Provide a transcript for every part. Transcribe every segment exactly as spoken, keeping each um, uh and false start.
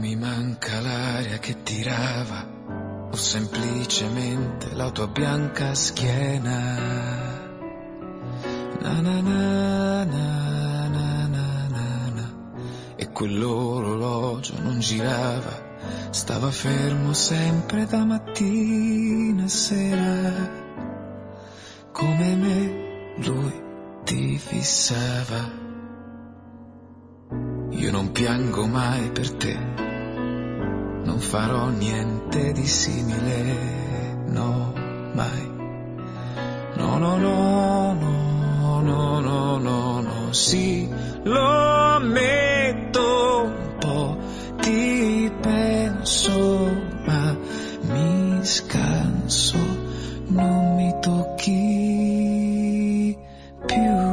mi manca l'aria che tirava o semplicemente la tua bianca schiena. Na na na na na na na na. E quell'orologio non girava, stava fermo sempre da mattina a sera. Come me lui ti fissava. Io non piango mai per te, non farò niente di simile, no, mai. No, no, no, no, no, no, no, no, sì, lo ammetto, un po' ti penso, ma mi scanso, non mi tocchi più.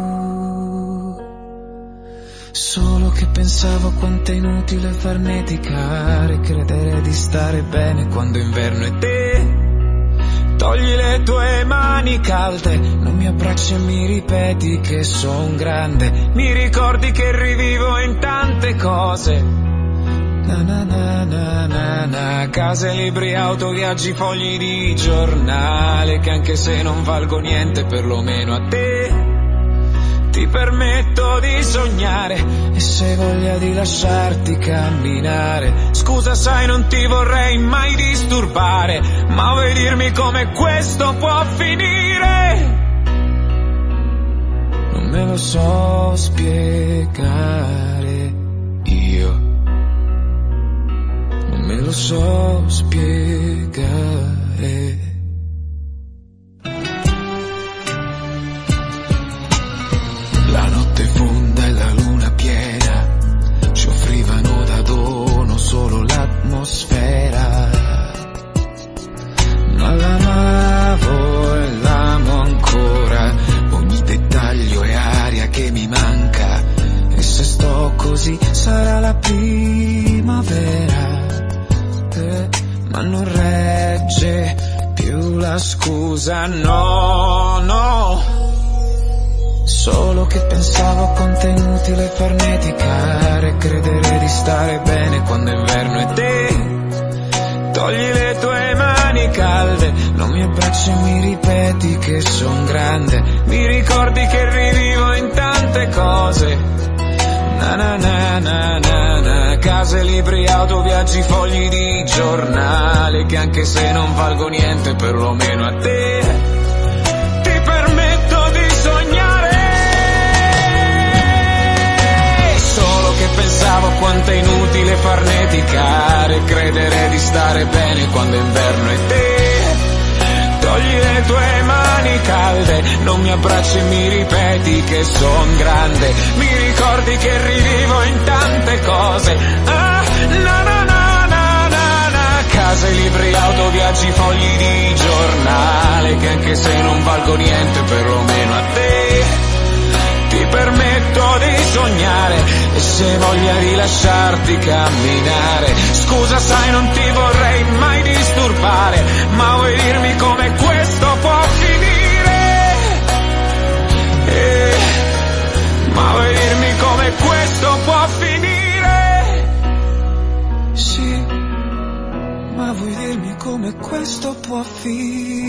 Solo che pensavo quanto è inutile farneticare, credere di stare bene quando inverno è te. Togli le tue mani calde, non mi abbracci e mi ripeti che son grande. Mi ricordi che rivivo in tante cose. Na na na na na na. Case, libri, auto, viaggi, fogli di giornale, che anche se non valgo niente perlomeno a te ti permetto di sognare. E se hai voglia di lasciarti camminare, scusa sai non ti vorrei mai disturbare, ma vuoi dirmi come questo può finire? Non me lo so spiegare io, non me lo so spiegare. La notte fonda e la luna piena ci offrivano da dono solo l'atmosfera, ma l'amavo e l'amo ancora, ogni dettaglio è aria che mi manca, e se sto così sarà la primavera, eh, ma non regge più la scusa, no, no. Solo che pensavo quanto è inutile farneticare, credere di stare bene quando è inverno è te. Togli le tue mani calde, non mi abbracci e mi ripeti che son grande. Mi ricordi che rivivo in tante cose. Na na na na na na. Case, libri, auto, viaggi, fogli di giornale, che anche se non valgo niente perlomeno a te ti permetto di sognare. Che pensavo quanto è inutile farneticare, credere di stare bene quando è inverno è te. Togli le tue mani calde, non mi abbracci e mi ripeti che son grande. Mi ricordi che rivivo in tante cose. Ah, na na na na na na. Case, libri, auto, viaggi, fogli di giornale, che anche se non valgo niente perlomeno a te ti permetto di sognare. E se voglia di lasciarti camminare, scusa sai non ti vorrei mai disturbare, ma vuoi dirmi come questo può finire? Eh, ma vuoi dirmi come questo può finire? Sì, ma vuoi dirmi come questo può finire?